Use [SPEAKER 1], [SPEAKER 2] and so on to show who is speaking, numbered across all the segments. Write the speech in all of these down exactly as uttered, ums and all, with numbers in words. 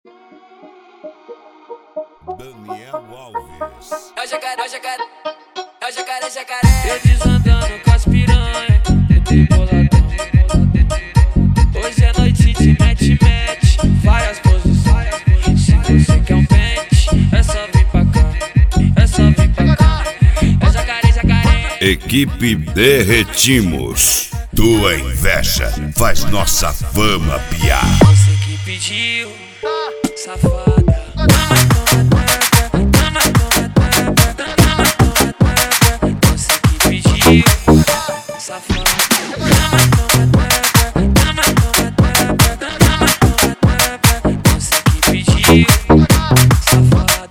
[SPEAKER 1] Daniel Alves.
[SPEAKER 2] É o jacaré, é o jacaré, é o jacaré, jacaré. Eu desandando com as piranha, tentei boladão. Hoje é noite de mete-mete, várias posições. Se você quer um pente, é só vir pra cá, é só vir pra cá. É o jacaré, jacaré.
[SPEAKER 1] Equipe Derretimos. Tua inveja faz nossa fama piar.
[SPEAKER 2] Você que pediu, safada. Você que pediu, safada. Você que pediu, safada.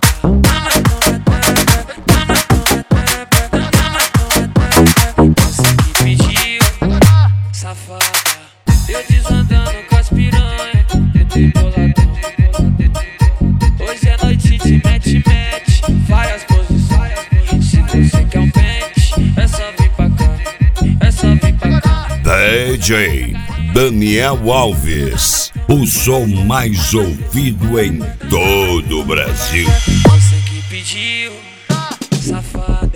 [SPEAKER 2] Você que pediu, safada. Eu desandando com as piranha, tentei boladão. Hoje é noite de mete-mete, várias posições. Se você quer um pente, é só vir pra cá, é só vir pra cá.
[SPEAKER 1] D J Daniel Alves, o som mais ouvido em todo o Brasil.
[SPEAKER 2] Você que pediu, safada.